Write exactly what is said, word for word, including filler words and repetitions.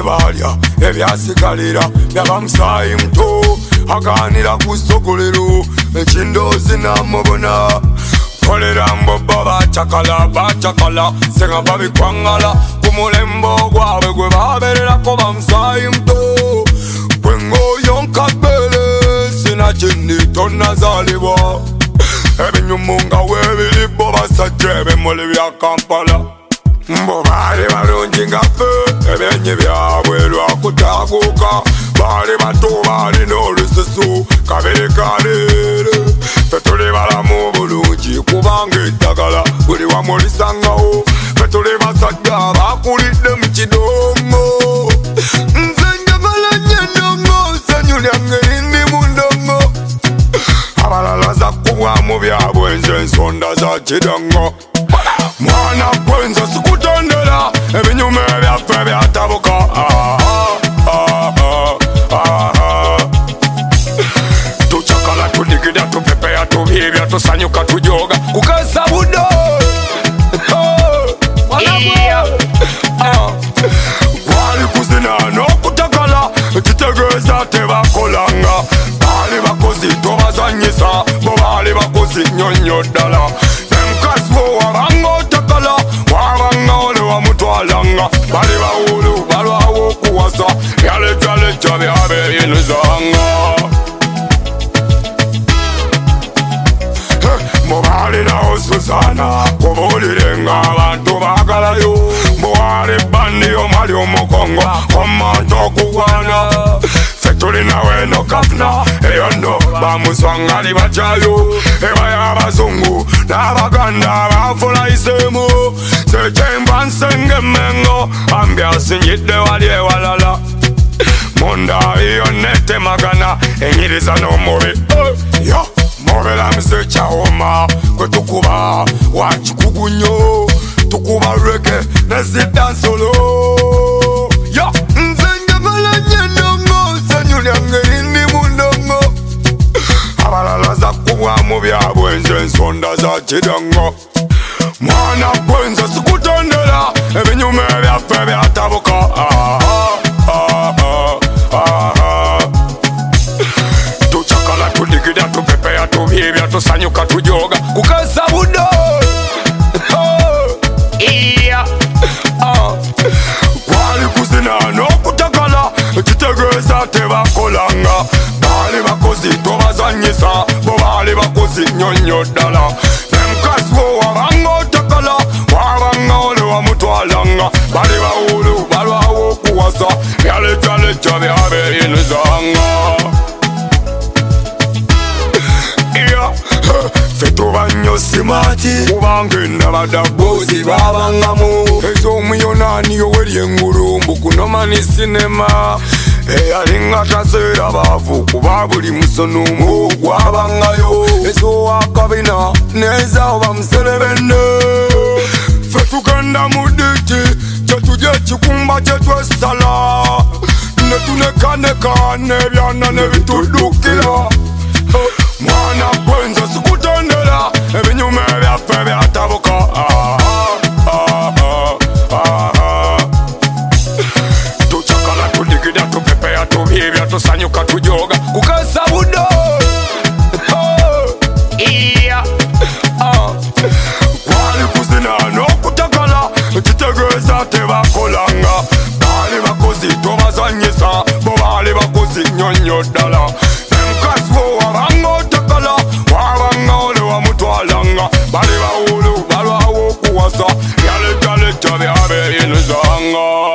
balya ebyasigalira byabamusaayi muto aganira ku ssogolero ekindoozi namubona kolera mbobo bacakala bacakala senga babikwangala ku mulembo gwabwe gwe babererako bamusaayi muto gwengoyo nkabele sina kindi tonazalibwa ebinyumu nga weebiri bo basajja ebimuli bya Kampala mbo baali balungi nga ffe ebyenyi byabwe lwakutaaguuka baali bato baalina olususu kabiri kaleere ffe tuli balamu bulungi kubanga eddagala buli wamu lisangawo ffe tuli basajja bakulidde mu kidongo nze njagala nnyo endongo ssanyu lyange lindi mu ndongo abalala zakkubwamu byabwe nze ensonda za kidongo mwana gwenze sikutondera ebinyuma ebyaffe byatabuka tucakala tudigida tupepeya tubyebya tusanyuka tujoga kukesa budo wali kuzina n'okutakala kitegeeza tebakolanga baali bakozi tobazanyisa bo baali bakozi nnyonnyo ddala emukasi wo wabanga otakala wabanga ole wamutwalanga bali bawulu balwawo okuwasa byalejjalejja byabeeyinuzanga mubalinawo Suzana kubuulirenga abantu baagalayo muwali bandi omwali omukongo omuntu okugwana ffe tulinawo eno kafuna eyo nno bamuswangali bajayo eba y'abazungu n'abaganda abafulayiseemu sekyemba nsenge emmengo ambyasinyidde wali ewalala munda iyo netemagana enyiriza n'omubi yo mobela msekyawoma kwe tukuba wakikugu nnyo tukuba rege nezidansolo yo nze njagala nnyo endongo ssanyu lyange lindi mu ndongo abalala zakkubwamu byabwe nze ensonda za kidongo mwana gwenze sikutondera ebinyuma ebyaffe byatabuka tucakala tudigida tupepeya tubyebya tusanyuka tujoga kukesa budo wali kuzina n'okutakala kitegeeza tebakolanga baali bakozi tobazanyisa bo baali bakozi nnyonnyo ddala emukasi wo wabanga otakala wabanga ole wamutwalanga bali bawulu balwawo okuwasa byalejjalejja byabeeyinuzanga ffe tuba nnyo simaati kubanga endabadda boozi babangamu ez'omuyonaani yoweri engulumbu kunomani sinema eyalinga taseera baavu kuba buli musonomu gwabangayo ez'owakabina n'ezaawo bamuserebenne ffe tugenda mu diti kyetujja ekikumba kyetwesala ne tunekaneka n'ebyana ne bituddukira mwana gwenze sikutondera ebinyuma ebyaffe byatabuka tucakala tudigida tupepeya tubyebya tusanyuka tujoga kukesa budo wali kuzina n'okutakala kitegeeza tebakolanga baali bakozi tobazanyisa bo baali bakozi nnyonnyo ddala emukasi wo wabanga otakala wabanga ole wamutwalanga bali bawulu balwawo okuwasa byalejjalejja byabeeyinuzanga